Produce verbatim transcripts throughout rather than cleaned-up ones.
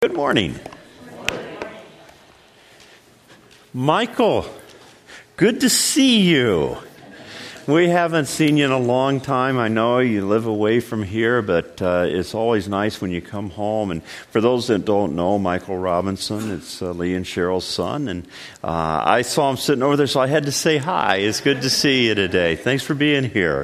Good morning. Michael, good to see you. We haven't seen you in a long time. I know you live away from here, but uh, it's always nice when you come home. And for those that don't know, Michael Robinson, it's uh, Lee and Cheryl's son. And uh, I saw him sitting over there, so I had to say hi. It's good to see you today. Thanks for being here.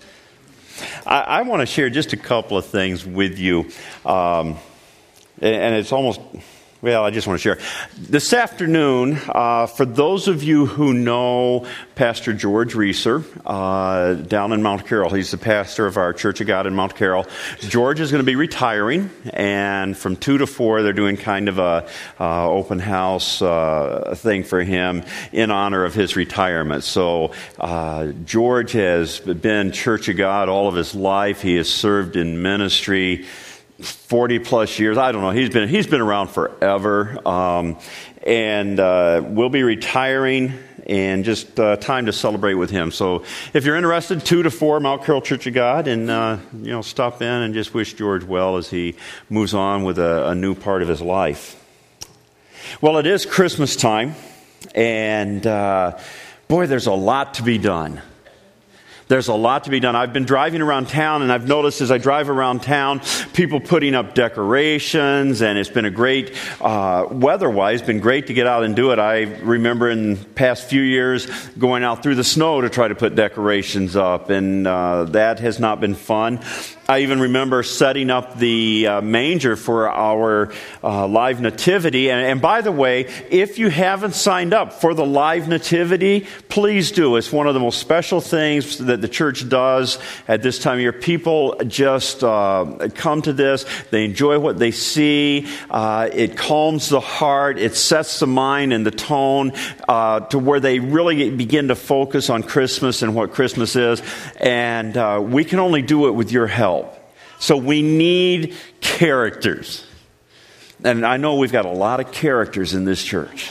I, I want to share just a couple of things with you. Um, And it's almost, well, I just want to share. This afternoon, uh, for those of you who know Pastor George Reeser uh, down in Mount Carroll, he's the pastor of our Church of God in Mount Carroll. George is going to be retiring, and from two to four, they're doing kind of a uh, open house uh, thing for him in honor of his retirement. So uh, George has been Church of God all of his life. He has served in ministry forty plus years. I don't know. He's been he's been around forever, um, and uh, we'll be retiring, and just uh, time to celebrate with him. So, if you're interested, two to four, Mount Carroll Church of God, and uh, you know, stop in and just wish George well as he moves on with a, a new part of his life. Well, it is Christmas time, and uh, boy, there's a lot to be done. There's a lot to be done. I've been driving around town, and I've noticed as I drive around town, people putting up decorations, and it's been a great, uh, weather-wise, been great to get out and do it. I remember in the past few years going out through the snow to try to put decorations up, and uh, that has not been fun. I even remember setting up the uh, manger for our uh, live nativity. And, and by the way, if you haven't signed up for the live nativity, please do. It's one of the most special things that the church does at this time of year. People just uh, come to this. They enjoy what they see. Uh, it calms the heart. It sets the mind and the tone uh, to where they really begin to focus on Christmas and what Christmas is. And uh, we can only do it with your help. So we need characters. And I know we've got a lot of characters in this church.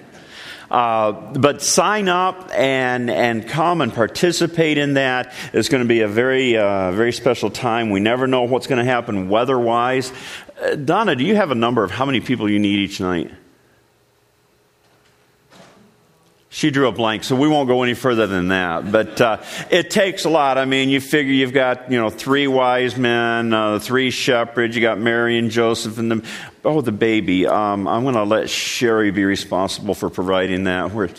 Uh, but sign up and and come and participate in that. It's going to be a very, uh, very special time. We never know what's going to happen weather-wise. Uh, Donna, do you have a number of how many people you need each night? She drew a blank, so we won't go any further than that. But uh, it takes a lot. I mean, you figure you've got, you know, three wise men, uh, three shepherds. You got Mary and Joseph and the oh, the baby. Um, I'm going to let Sherry be responsible for providing that. We're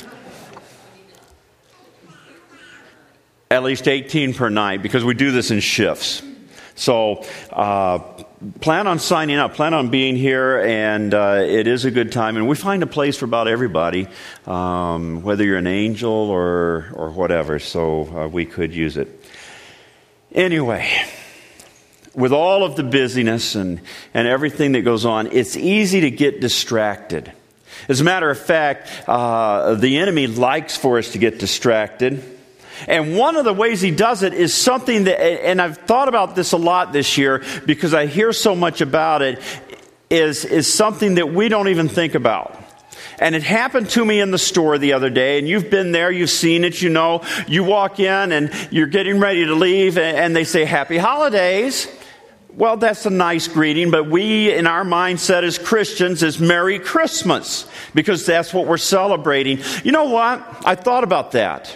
at least eighteen per night because we do this in shifts. So uh, plan on signing up, plan on being here, and uh, it is a good time. And we find a place for about everybody, um, whether you're an angel or or whatever. So uh, we could use it. Anyway, with all of the busyness and, and everything that goes on, it's easy to get distracted. As a matter of fact, uh, the enemy likes for us to get distracted. And one of the ways he does it is something that, and I've thought about this a lot this year because I hear so much about it, is, is something that we don't even think about. And it happened to me in the store the other day, and you've been there, you've seen it, you know. You walk in and you're getting ready to leave, and they say, "Happy Holidays." Well, that's a nice greeting, but we, in our mindset as Christians, is Merry Christmas, because that's what we're celebrating. You know what? I thought about that.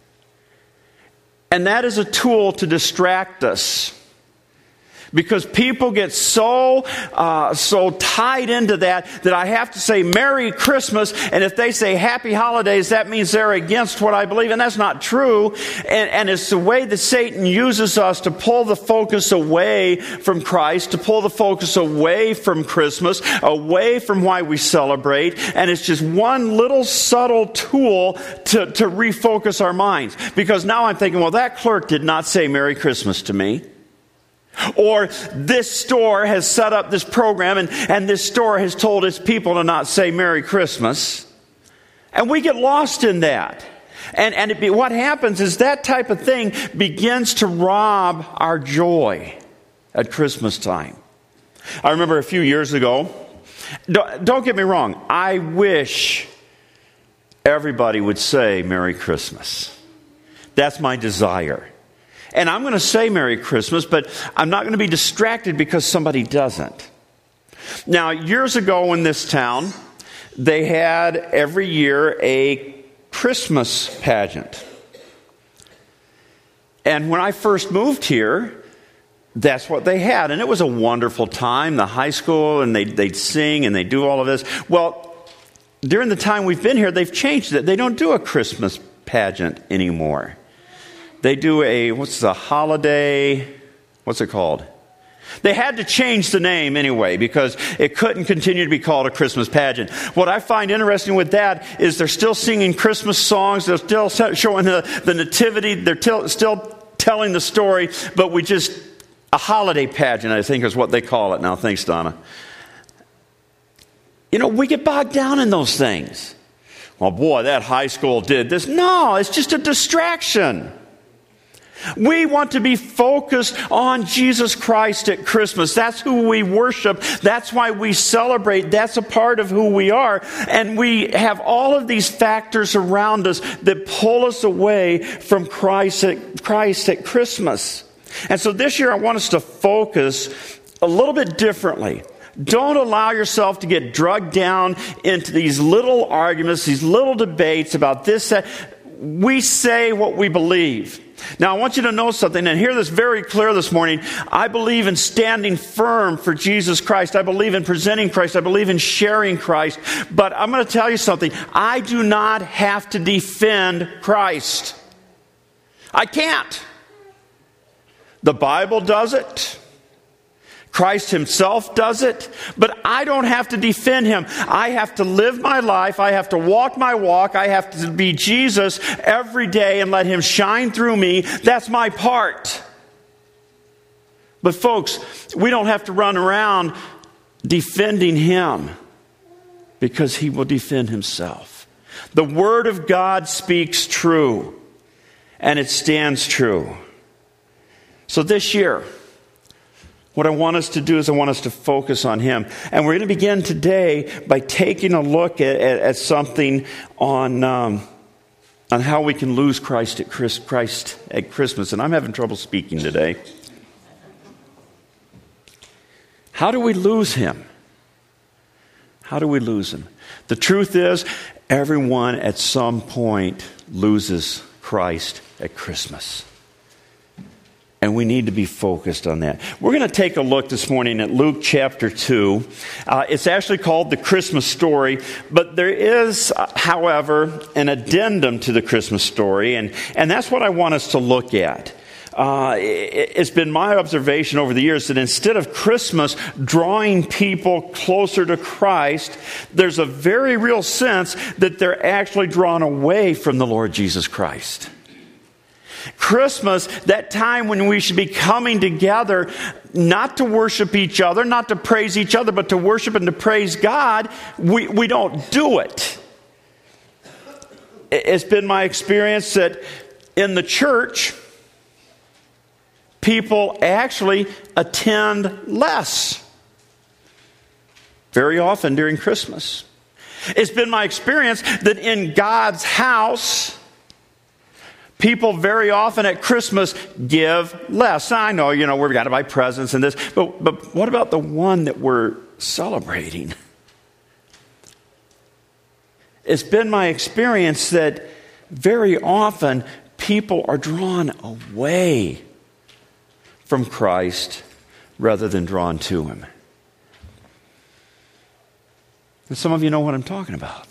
And that is a tool to distract us. Because people get so uh, so tied into that that I have to say Merry Christmas, and if they say Happy Holidays, that means they're against what I believe, and that's not true. And, and it's the way that Satan uses us to pull the focus away from Christ, to pull the focus away from Christmas, away from why we celebrate, and it's just one little subtle tool to, to refocus our minds. Because now I'm thinking, well, that clerk did not say Merry Christmas to me. Or this store has set up this program and, and this store has told its people to not say Merry Christmas. And we get lost in that. And, and it be, what happens is that type of thing begins to rob our joy at Christmas time. I remember a few years ago, don't, don't get me wrong, I wish everybody would say Merry Christmas. That's my desire. And I'm going to say Merry Christmas, but I'm not going to be distracted because somebody doesn't. Now, years ago in this town, they had every year a Christmas pageant. And when I first moved here, that's what they had. And it was a wonderful time, the high school, and they'd, they'd sing and they'd do all of this. Well, during the time we've been here, they've changed it. They don't do a Christmas pageant anymore. They do a, what's the holiday, what's it called? They had to change the name anyway because it couldn't continue to be called a Christmas pageant. What I find interesting with that is they're still singing Christmas songs. They're still showing the, the nativity. They're t- still telling the story, but we just, a holiday pageant, I think is what they call it now. Thanks, Donna. You know, we get bogged down in those things. Well, boy, that high school did this. No, it's just a distraction. We want to be focused on Jesus Christ at Christmas. That's who we worship. That's why we celebrate. That's a part of who we are. And we have all of these factors around us that pull us away from Christ at, Christ at Christmas. And so this year I want us to focus a little bit differently. Don't allow yourself to get drugged down into these little arguments, these little debates about this, that. We say what we believe. Now, I want you to know something, and hear this very clear this morning. I believe in standing firm for Jesus Christ. I believe in presenting Christ. I believe in sharing Christ. But I'm going to tell you something. I do not have to defend Christ. I can't. The Bible does it. Christ himself does it, but I don't have to defend him. I have to live my life. I have to walk my walk. I have to be Jesus every day and let him shine through me. That's my part. But folks, we don't have to run around defending him because he will defend himself. The Word of God speaks true, and it stands true. So this year, what I want us to do is I want us to focus on him. And we're going to begin today by taking a look at, at, at something on, um, on how we can lose Christ at, Chris, Christ at Christmas. And I'm having trouble speaking today. How do we lose him? How do we lose him? The truth is, everyone at some point loses Christ at Christmas. And we need to be focused on that. We're going to take a look this morning at Luke chapter two. Uh, it's actually called the Christmas story, but there is, uh, however, an addendum to the Christmas story, and, and that's what I want us to look at. Uh, it, it's been my observation over the years that instead of Christmas drawing people closer to Christ, there's a very real sense that they're actually drawn away from the Lord Jesus Christ. Christmas, that time when we should be coming together, not to worship each other, not to praise each other, but to worship and to praise God, we, we don't do it. It's been my experience that in the church, people actually attend less very often during Christmas. It's been my experience that in God's house, people very often at Christmas give less. I know, you know, we've got to buy presents and this, but, but what about the one that we're celebrating? It's been my experience that very often people are drawn away from Christ rather than drawn to him. And some of you know what I'm talking about.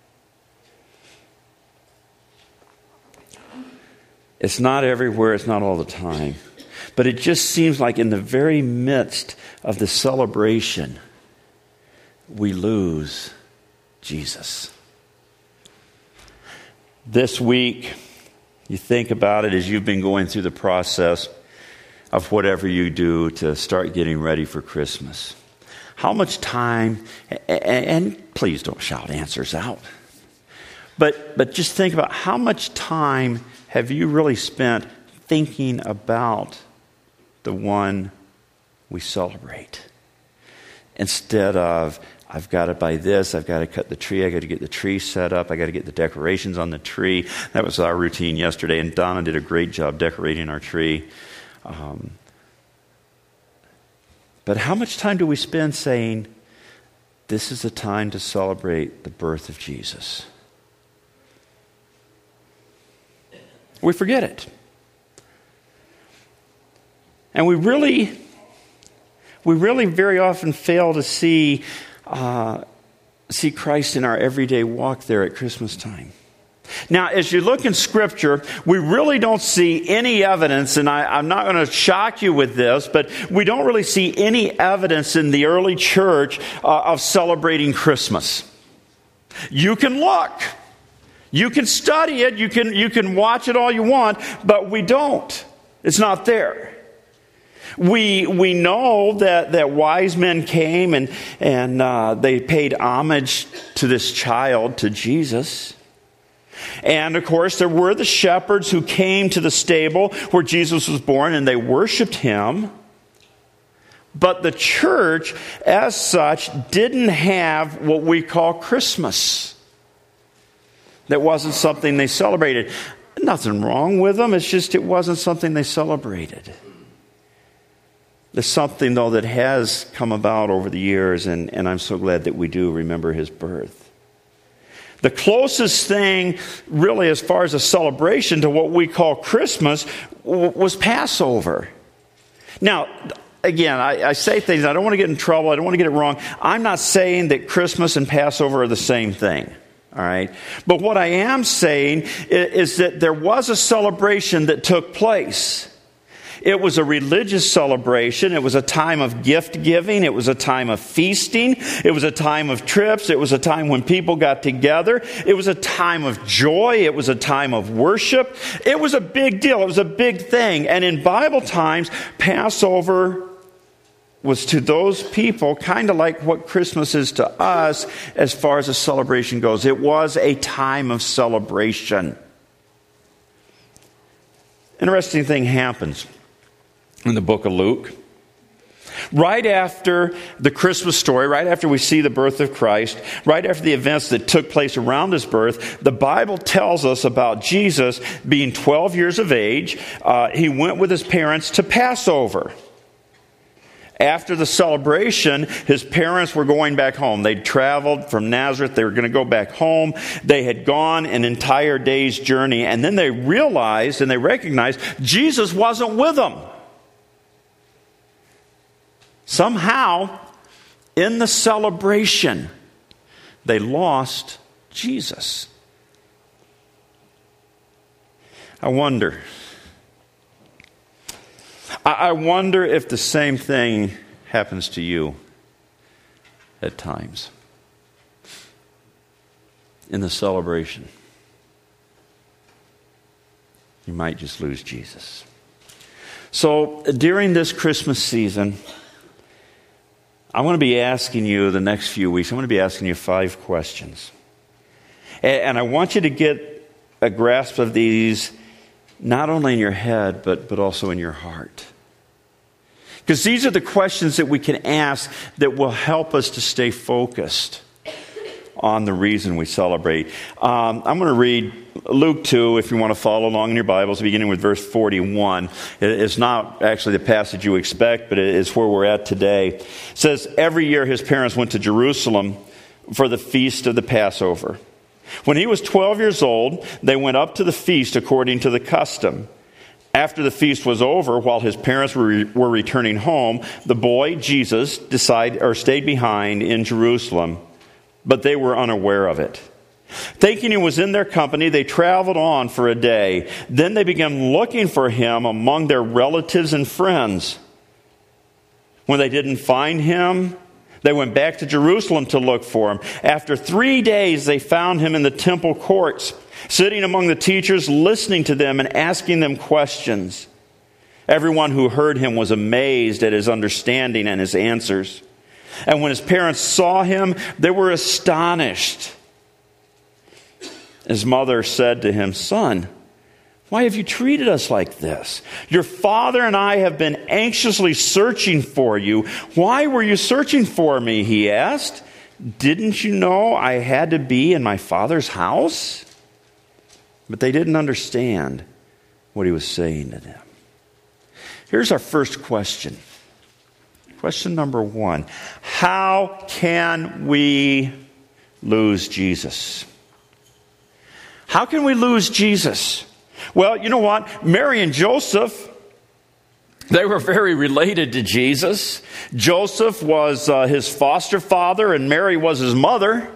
It's not everywhere, it's not all the time. But it just seems like in the very midst of the celebration, we lose Jesus. This week, you think about it as you've been going through the process of whatever you do to start getting ready for Christmas. How much time, and please don't shout answers out, but, but just think about how much time have you really spent thinking about the one we celebrate? Instead of, I've got to buy this, I've got to cut the tree, I've got to get the tree set up, I've got to get the decorations on the tree. That was our routine yesterday, and Donna did a great job decorating our tree. Um, but how much time do we spend saying, this is a time to celebrate the birth of Jesus. We forget it. And we really, we really very often fail to see, uh, see Christ in our everyday walk there at Christmas time. Now, as you look in Scripture, we really don't see any evidence, and I, I'm not going to shock you with this, but we don't really see any evidence in the early church uh, of celebrating Christmas. You can look. You can study it. You can, you can watch it all you want, but we don't. It's not there. We we know that, that wise men came and, and uh, they paid homage to this child, to Jesus. And, of course, there were the shepherds who came to the stable where Jesus was born, and they worshiped him. But the church, as such, didn't have what we call Christmas. That wasn't something they celebrated. Nothing wrong with them. It's just it wasn't something they celebrated. There's something, though, that has come about over the years, and, and I'm so glad that we do remember his birth. The closest thing, really, as far as a celebration to what we call Christmas, w- was Passover. Now, again, I, I say things, I don't want to get in trouble, I don't want to get it wrong. I'm not saying that Christmas and Passover are the same thing. All right. But what I am saying is, is that there was a celebration that took place. It was a religious celebration. It was a time of gift giving. It was a time of feasting. It was a time of trips. It was a time when people got together. It was a time of joy. It was a time of worship. It was a big deal. It was a big thing. And in Bible times, Passover was to those people kind of like what Christmas is to us as far as a celebration goes. It was a time of celebration. Interesting thing happens in the book of Luke. Right after the Christmas story, right after we see the birth of Christ, right after the events that took place around his birth, the Bible tells us about Jesus being twelve years of age. Uh, he went with his parents to Passover. After the celebration, his parents were going back home. They'd traveled from Nazareth. They were going to go back home. They had gone an entire day's journey. And then they realized and they recognized Jesus wasn't with them. Somehow, in the celebration, they lost Jesus. I wonder... I wonder if the same thing happens to you at times in the celebration. You might just lose Jesus. So during this Christmas season, I'm going to be asking you the next few weeks, I'm going to be asking you five questions. And I want you to get a grasp of these not only in your head, but, but also in your heart. Because these are the questions that we can ask that will help us to stay focused on the reason we celebrate. Um, I'm going to read Luke two, if you want to follow along in your Bibles, beginning with verse forty-one. It's not actually the passage you expect, but it's where we're at today. It says, every year his parents went to Jerusalem for the feast of the Passover. When he was twelve years old, they went up to the feast according to the custom. After the feast was over, while his parents were, re- were returning home, the boy, Jesus, decided, or stayed behind in Jerusalem, but they were unaware of it. Thinking he was in their company, they traveled on for a day. Then they began looking for him among their relatives and friends. When they didn't find him, they went back to Jerusalem to look for him. After three days, they found him in the temple courts, sitting among the teachers, listening to them and asking them questions. Everyone who heard him was amazed at his understanding and his answers. And when his parents saw him, they were astonished. His mother said to him, "Son, why have you treated us like this? Your father and I have been anxiously searching for you." "Why were you searching for me?" he asked. "Didn't you know I had to be in my father's house?" But they didn't understand what he was saying to them. Here's our first question. Question number one. How can we lose Jesus? How can we lose Jesus? Well, you know what? Mary and Joseph, they were very related to Jesus. Joseph was uh, his foster father and Mary was his mother.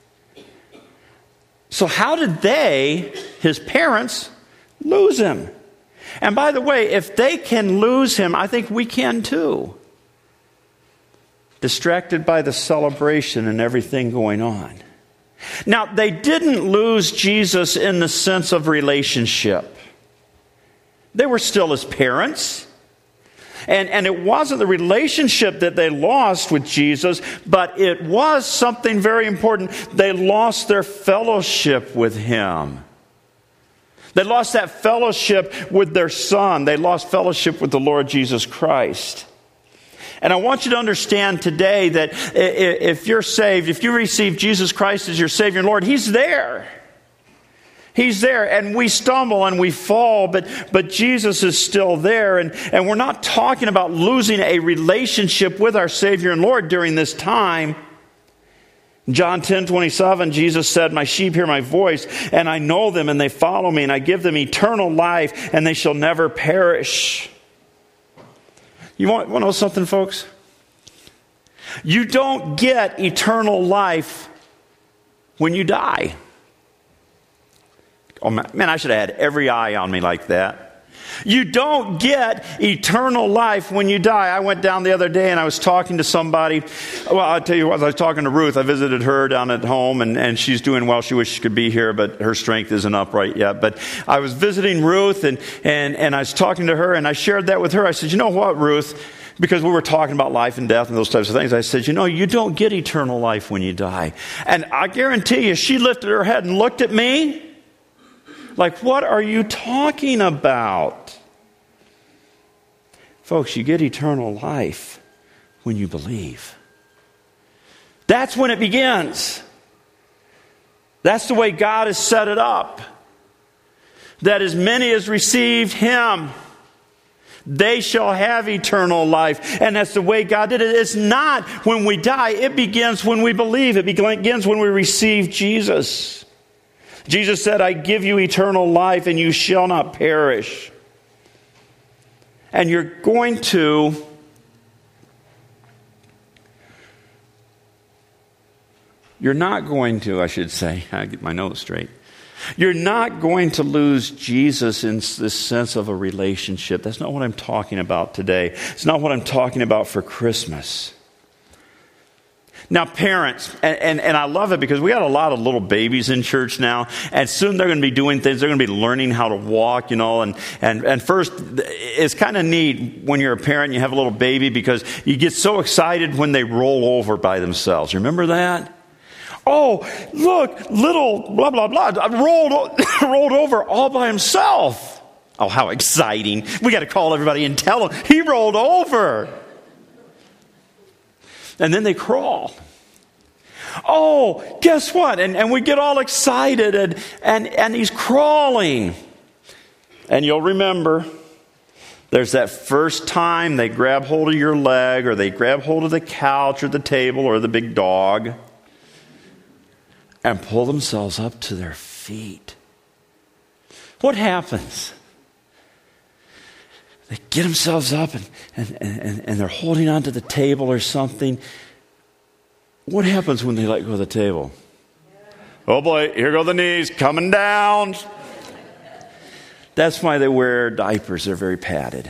So how did they, his parents, lose him? And by the way, if they can lose him, I think we can too. Distracted by the celebration and everything going on. Now, they didn't lose Jesus in the sense of relationship. They were still his parents. And, and it wasn't the relationship that they lost with Jesus, but it was something very important. They lost their fellowship with him. They lost that fellowship with their son. They lost fellowship with the Lord Jesus Christ. And I want you to understand today that if you're saved, if you receive Jesus Christ as your Savior and Lord, he's there. He's there, and we stumble and we fall, but, but Jesus is still there. And, and we're not talking about losing a relationship with our Savior and Lord during this time. John ten twenty-seven, Jesus said, "My sheep hear my voice, and I know them, and they follow me, and I give them eternal life, and they shall never perish." You want, want to know something, folks? You don't get eternal life when you die. Oh, man, I should have had every eye on me like that. You don't get eternal life when you die. I went down the other day and I was talking to somebody. Well, I'll tell you what, I was talking to Ruth. I visited her down at home, and, and she's doing well. She wishes she could be here, but her strength isn't up right yet. But I was visiting Ruth, and, and, and I was talking to her, and I shared that with her. I said, you know what, Ruth? Because we were talking about life and death and those types of things. I said, you know, you don't get eternal life when you die. And I guarantee you, she lifted her head and looked at me like, what are you talking about? Folks, you get eternal life when you believe. That's when it begins. That's the way God has set it up. That as many as received him, they shall have eternal life. And that's the way God did it. It's not when we die. It begins when we believe. It begins when we receive Jesus. Jesus said, "I give you eternal life, and you shall not perish." And you're going to You're not going to, I should say, I get my notes straight. You're not going to lose Jesus in this sense of a relationship. That's not what I'm talking about today. It's not what I'm talking about for Christmas. Now, parents, and, and, and I love it because we got a lot of little babies in church now, and soon they're going to be doing things. They're going to be learning how to walk, you know, and, and, and first, it's kind of neat when you're a parent and you have a little baby because you get so excited when they roll over by themselves. Remember that? Oh, look, little blah, blah, blah, rolled, rolled over all by himself. Oh, how exciting. We got to call everybody and tell them he rolled over. And then they crawl. Oh, guess what? And, and we get all excited, and, and, and he's crawling. And you'll remember, there's that first time they grab hold of your leg, or they grab hold of the couch or the table or the big dog, and pull themselves up to their feet. What happens? They get themselves up and, and, and, and they're holding onto the table or something. What happens when they let go of the table? Oh boy, here go the knees, coming down. That's why they wear diapers. They're very padded.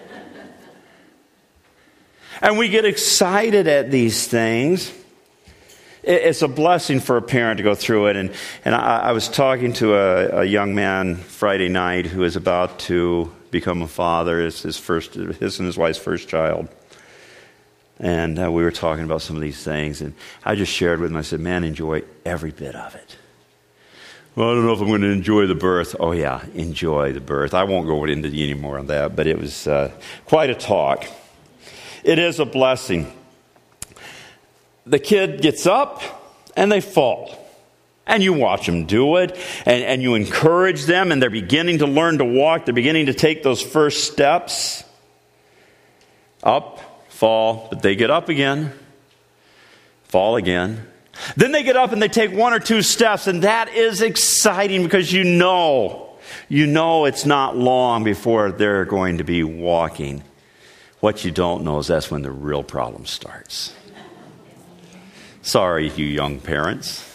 And we get excited at these things. It's a blessing for a parent to go through it. And, and I, I was talking to a, a young man Friday night who is about to become a father. It's his first, his and his wife's first child. And uh, we were talking about some of these things. And I just shared with him, I said, man, enjoy every bit of it. Well, I don't know if I'm going to enjoy the birth. Oh, yeah, enjoy the birth. I won't go into any more on that, but it was uh, quite a talk. It is a blessing. The kid gets up and they fall. And you watch them do it, and, and you encourage them, and they're beginning to learn to walk. They're beginning to take those first steps. Up, fall, but they get up again, fall again. Then they get up and they take one or two steps, and that is exciting because you know, you know it's not long before they're going to be walking. What you don't know is that's when the real problem starts. Sorry, you young parents.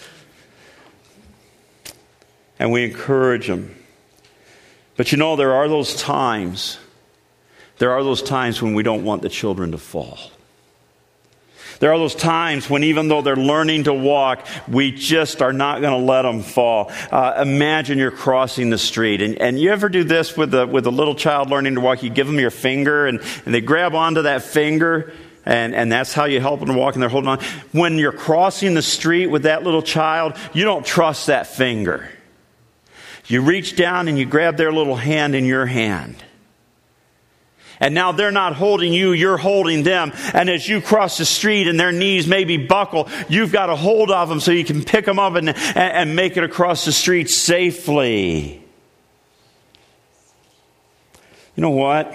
And we encourage them. But you know, there are those times, there are those times when we don't want the children to fall. There are those times when even though they're learning to walk, we just are not going to let them fall. Uh, imagine you're crossing the street. And, and you ever do this with a, with a little child learning to walk? You give them your finger and, and they grab onto that finger. And, and that's how you help them to walk, and they're holding on. When you're crossing the street with that little child, you don't trust that finger. You reach down and you grab their little hand in your hand. And now they're not holding you, you're holding them. And as you cross the street and their knees maybe buckle, you've got a hold of them so you can pick them up and, and, and make it across the street safely. You know what?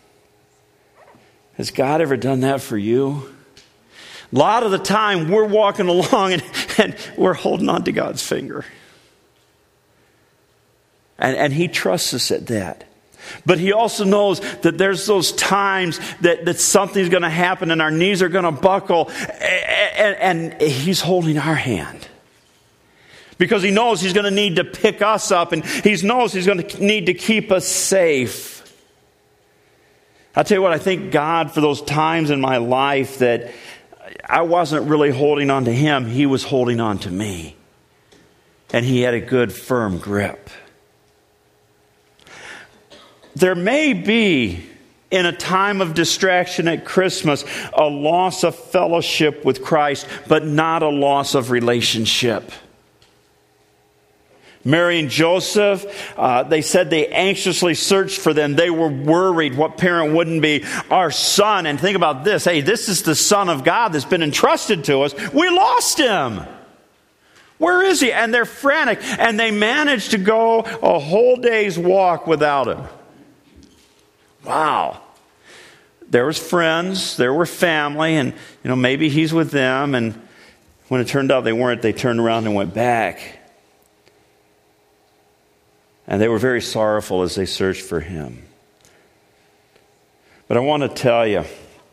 Has God ever done that for you? A lot of the time we're walking along and, and we're holding on to God's finger. And, and He trusts us at that. But He also knows that there's those times that, that something's going to happen and our knees are going to buckle, and, and He's holding our hand. Because He knows He's going to need to pick us up, and He knows He's going to need to keep us safe. I'll tell you what, I thank God for those times in my life that I wasn't really holding on to Him. He was holding on to me. And He had a good, firm grip. There may be, in a time of distraction at Christmas, a loss of fellowship with Christ, but not a loss of relationship. Mary and Joseph, uh, they said they anxiously searched for them. They were worried. What parent wouldn't be? Our son, and think about this, hey, this is the Son of God that's been entrusted to us. We lost Him. Where is He? And they're frantic, and they managed to go a whole day's walk without Him. Wow. There was friends, there were family, and you know maybe He's with them, and when it turned out they weren't, they turned around and went back. And they were very sorrowful as they searched for Him. But I want to tell you,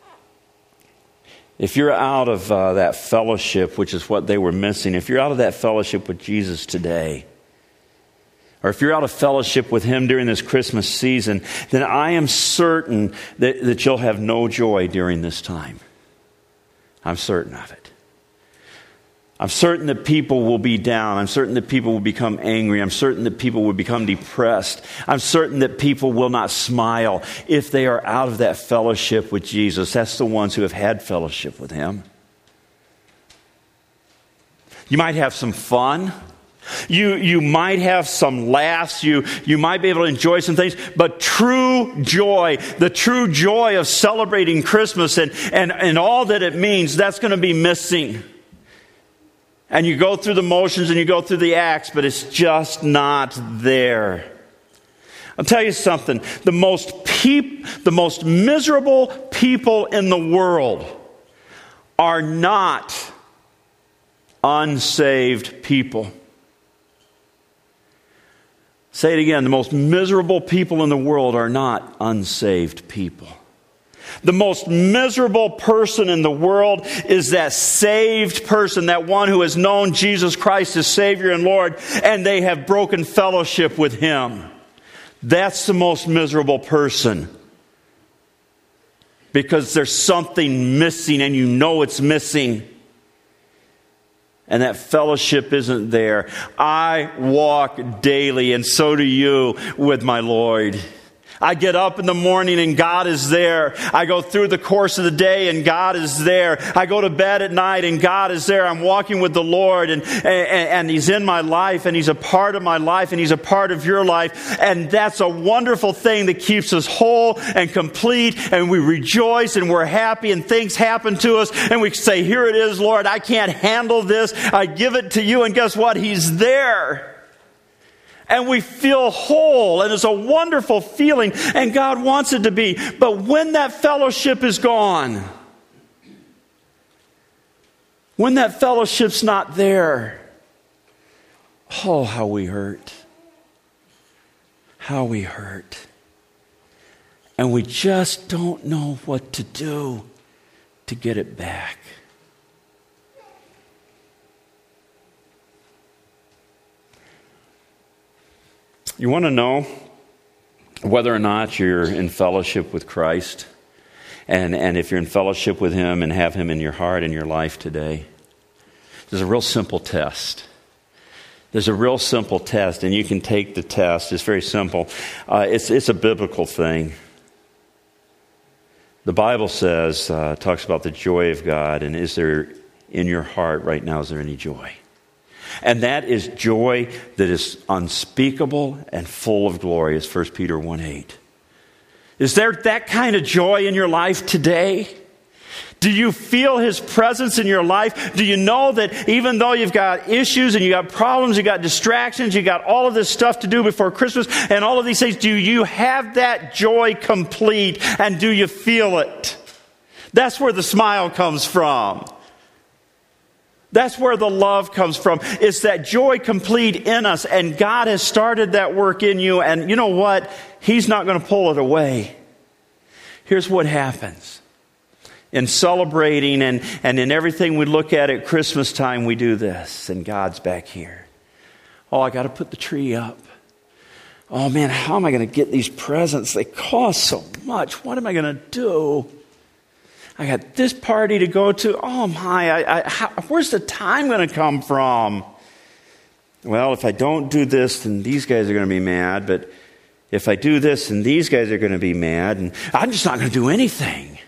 if you're out of uh, that fellowship, which is what they were missing, if you're out of that fellowship with Jesus today, or if you're out of fellowship with Him during this Christmas season, then I am certain that, that you'll have no joy during this time. I'm certain of it. I'm certain that people will be down. I'm certain that people will become angry. I'm certain that people will become depressed. I'm certain that people will not smile if they are out of that fellowship with Jesus. That's the ones who have had fellowship with Him. You might have some fun. You, you might have some laughs. You, you might be able to enjoy some things. But true joy, the true joy of celebrating Christmas and, and, and all that it means, that's going to be missing. And you go through the motions and you go through the acts, but it's just not there. I'll tell you something. The most peop, the most miserable people in the world are not unsaved people. Say it again. The most miserable people in the world are not unsaved people. The most miserable person in the world is that saved person, that one who has known Jesus Christ as Savior and Lord, and they have broken fellowship with Him. That's the most miserable person. Because there's something missing, and you know it's missing. And that fellowship isn't there. I walk daily, and so do you, with my Lord. I get up in the morning and God is there. I go through the course of the day and God is there. I go to bed at night and God is there. I'm walking with the Lord and, and, and He's in my life and He's a part of my life and He's a part of your life. And that's a wonderful thing that keeps us whole and complete, and we rejoice and we're happy and things happen to us and we say, here it is, Lord, I can't handle this. I give it to you, and guess what? He's there. And we feel whole, and it's a wonderful feeling, and God wants it to be. But when that fellowship is gone, when that fellowship's not there, oh, how we hurt. How we hurt. And we just don't know what to do to get it back. You want to know whether or not you're in fellowship with Christ, and, and if you're in fellowship with Him and have Him in your heart and your life today? There's a real simple test. There's a real simple test, and you can take the test. It's very simple. Uh, it's, it's a biblical thing. The Bible says, uh, talks about the joy of God, and is there in your heart right now, is there any joy? And that is joy that is unspeakable and full of glory, as First Peter one eight. Is there that kind of joy in your life today? Do you feel His presence in your life? Do you know that even though you've got issues and you got problems, you got distractions, you got all of this stuff to do before Christmas and all of these things, do you have that joy complete, and do you feel it? That's where the smile comes from. That's where the love comes from. It's that joy complete in us, and God has started that work in you, and you know what? He's not going to pull it away. Here's what happens. In celebrating and, and in everything we look at at Christmas time, we do this, and God's back here. Oh, I got to put the tree up. Oh man, how am I going to get these presents? They cost so much. What am I going to do? I got this party to go to. Oh my, I, I, how, where's the time going to come from? Well, if I don't do this, then these guys are going to be mad. But if I do this, then these guys are going to be mad. And I'm just not going to do anything.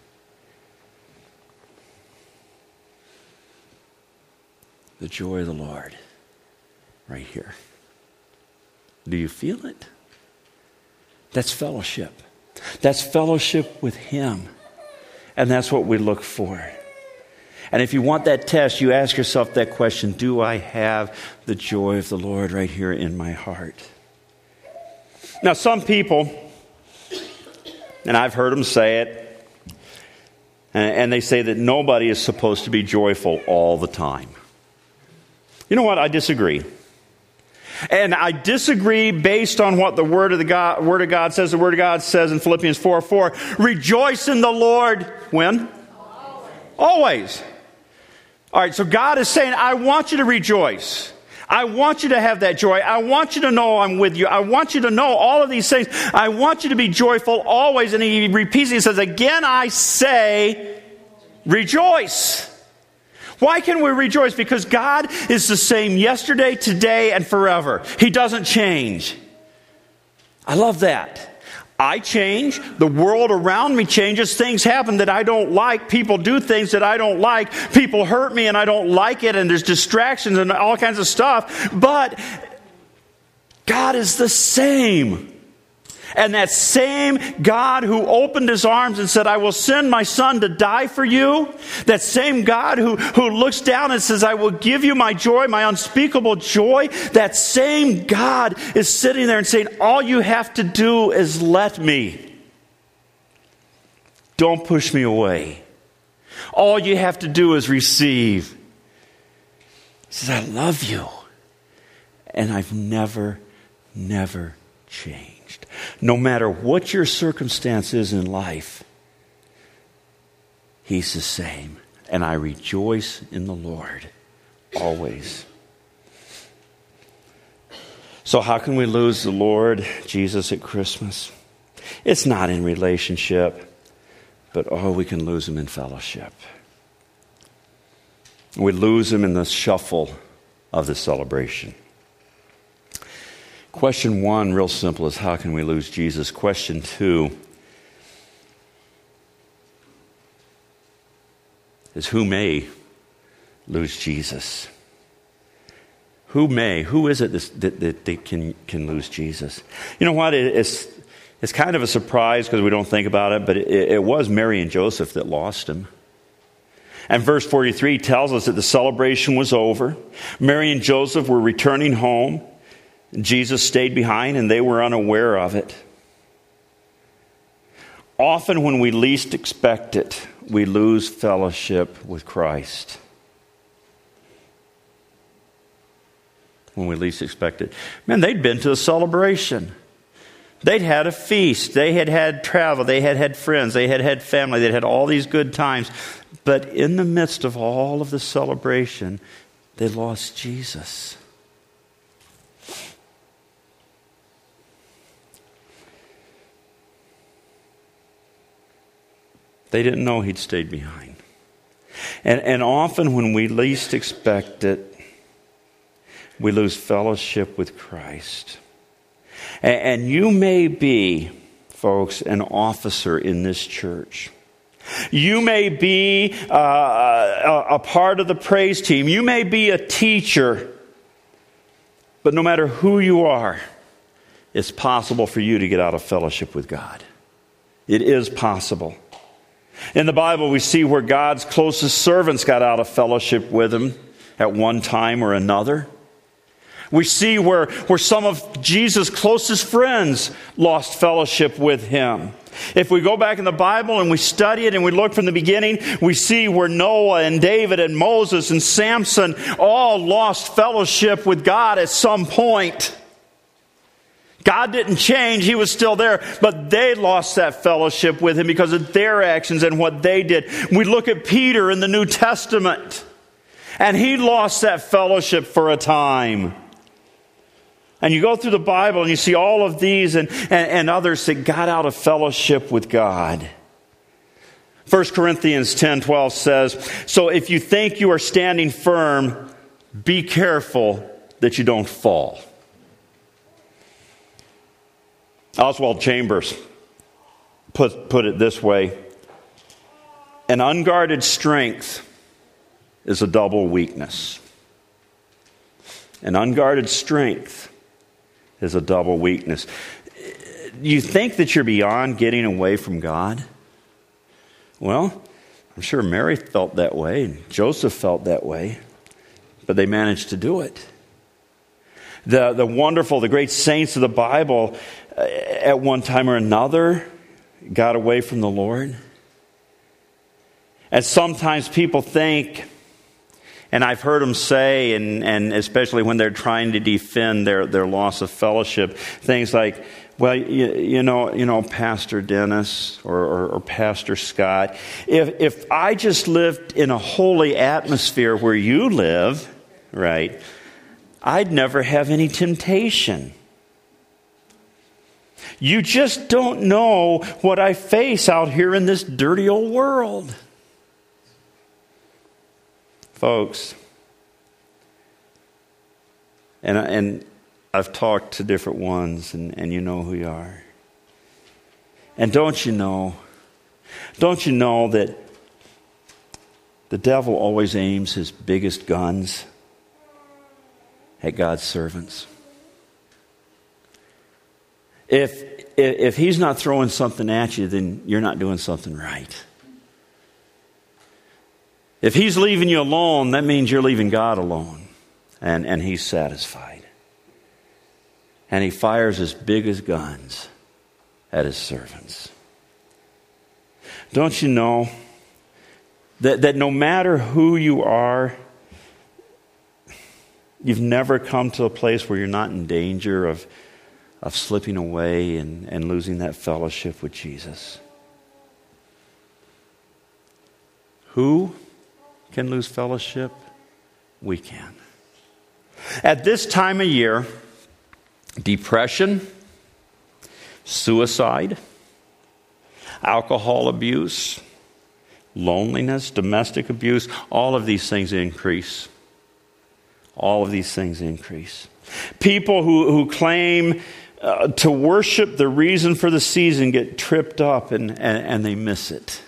The joy of the Lord, right here. Do you feel it? That's fellowship. That's fellowship with Him. And that's what we look for. And if you want that test, you ask yourself that question: do I have the joy of the Lord right here in my heart? Now, some people, and I've heard them say it, and they say that nobody is supposed to be joyful all the time. You know what? I disagree. And I disagree based on what the Word of the God, Word of God says. The Word of God says in Philippians four four, rejoice in the Lord. When? Always. Always. All right, so God is saying, I want you to rejoice. I want you to have that joy. I want you to know I'm with you. I want you to know all of these things. I want you to be joyful always. And He repeats it. He says, again I say, rejoice. Why can we rejoice? Because God is the same yesterday, today, and forever. He doesn't change. I love that. I change. The world around me changes. Things happen that I don't like. People do things that I don't like. People hurt me and I don't like it. And there's distractions and all kinds of stuff. But God is the same. And that same God who opened His arms and said, I will send my Son to die for you. That same God who, who looks down and says, I will give you my joy, my unspeakable joy. That same God is sitting there and saying, all you have to do is let me. Don't push me away. All you have to do is receive. He says, I love you. And I've never, never changed. No matter what your circumstance is in life, He's the same. And I rejoice in the Lord always. So how can we lose the Lord Jesus at Christmas? It's not in relationship, but oh, we can lose Him in fellowship. We lose Him in the shuffle of the celebration. Question one, real simple, is how can we lose Jesus? Question two is who may lose Jesus? Who may? Who is it that, that they can, can lose Jesus? You know what? It, it's, it's kind of a surprise because we don't think about it, but it, it was Mary and Joseph that lost Him. And verse forty-three tells us that the celebration was over. Mary and Joseph were returning home. Jesus stayed behind and they were unaware of it. Often when we least expect it, we lose fellowship with Christ. When we least expect it. Man, they'd been to a celebration. They'd had a feast. They had had travel. They had had friends. They had had family. They'd had all these good times. But in the midst of all of the celebration, they lost Jesus. They didn't know he'd stayed behind. And, and often when we least expect it, we lose fellowship with Christ. And, and you may be, folks, an officer in this church. You may be uh, a, a part of the praise team. You may be a teacher. But no matter who you are, it's possible for you to get out of fellowship with God. It is possible. In the Bible, we see where God's closest servants got out of fellowship with Him at one time or another. We see where, where some of Jesus' closest friends lost fellowship with Him. If we go back in the Bible and we study it and we look from the beginning, we see where Noah and David and Moses and Samson all lost fellowship with God at some point. God didn't change. He was still there, but they lost that fellowship with Him because of their actions and what they did. We look at Peter in the New Testament, and he lost that fellowship for a time. And you go through the Bible and you see all of these and, and, and others that got out of fellowship with God. First Corinthians ten twelve says, "So if you think you are standing firm, be careful that you don't fall." Oswald Chambers put, put it this way: an unguarded strength is a double weakness. An unguarded strength is a double weakness. You think that you're beyond getting away from God? Well, I'm sure Mary felt that way, and Joseph felt that way, but they managed to do it. The, the wonderful, the great saints of the Bible, uh, at one time or another, got away from the Lord. And sometimes people think, and I've heard them say, and, and especially when they're trying to defend their, their loss of fellowship, things like, well, you, you know, you know, Pastor Dennis or, or, or Pastor Scott, if if I just lived in a holy atmosphere where you live, right, I'd never have any temptation. You just don't know what I face out here in this dirty old world. Folks, and, and I've talked to different ones, and, and you know who you are. And don't you know, don't you know that the devil always aims his biggest guns at God's servants? If, if he's not throwing something at you, then you're not doing something right. If he's leaving you alone, that means you're leaving God alone. And, and he's satisfied. And he fires his biggest guns at his servants. Don't you know that, that no matter who you are, you've never come to a place where you're not in danger of, of slipping away and, and losing that fellowship with Jesus? Who can lose fellowship? We can. At this time of year, depression, suicide, alcohol abuse, loneliness, domestic abuse, all of these things increase. All of these things increase. People who, who claim uh, to worship the reason for the season get tripped up and, and, and they miss it.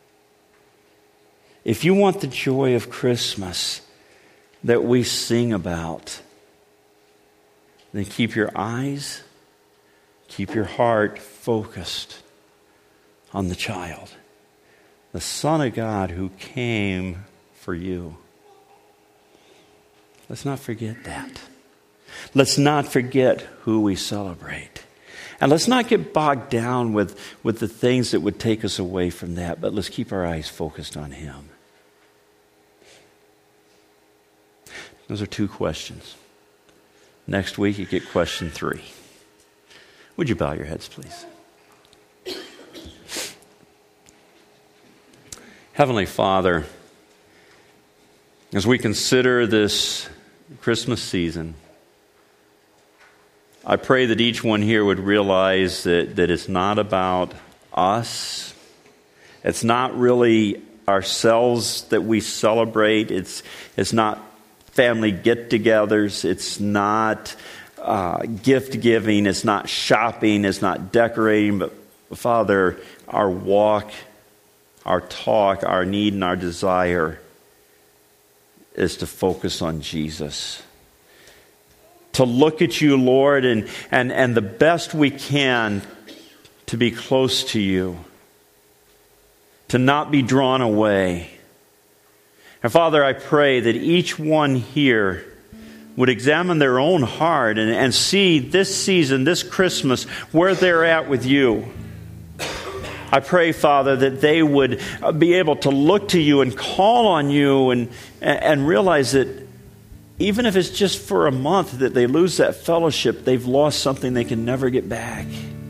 If you want the joy of Christmas that we sing about, then keep your eyes, keep your heart focused on the child, the Son of God who came for you. Let's not forget that. Let's not forget who we celebrate. And let's not get bogged down with, with the things that would take us away from that, but let's keep our eyes focused on Him. Those are two questions. Next week, you get question three. Would you bow your heads, please? Heavenly Father, as we consider this Christmas season, I pray that each one here would realize that, that it's not about us. It's not really ourselves that we celebrate. It's, it's not family get-togethers. It's not uh, gift-giving. It's not shopping. It's not decorating. But, Father, our walk, our talk, our need, and our desire is to focus on Jesus. To look at you, Lord, and, and, and the best we can to be close to you. To not be drawn away. And Father, I pray that each one here would examine their own heart and, and see this season, this Christmas, where they're at with you. I pray, Father, that they would be able to look to you and call on you and, and realize that even if it's just for a month that they lose that fellowship, they've lost something they can never get back.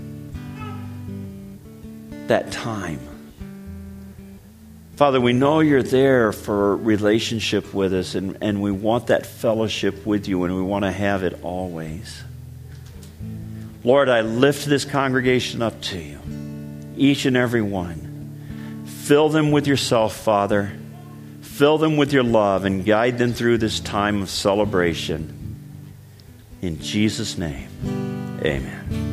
That time. Father, we know you're there for relationship with us, and, and we want that fellowship with you, and we want to have it always. Lord, I lift this congregation up to you, each and every one. Fill them with yourself, Father. Fill them with your love and guide them through this time of celebration. In Jesus' name, amen.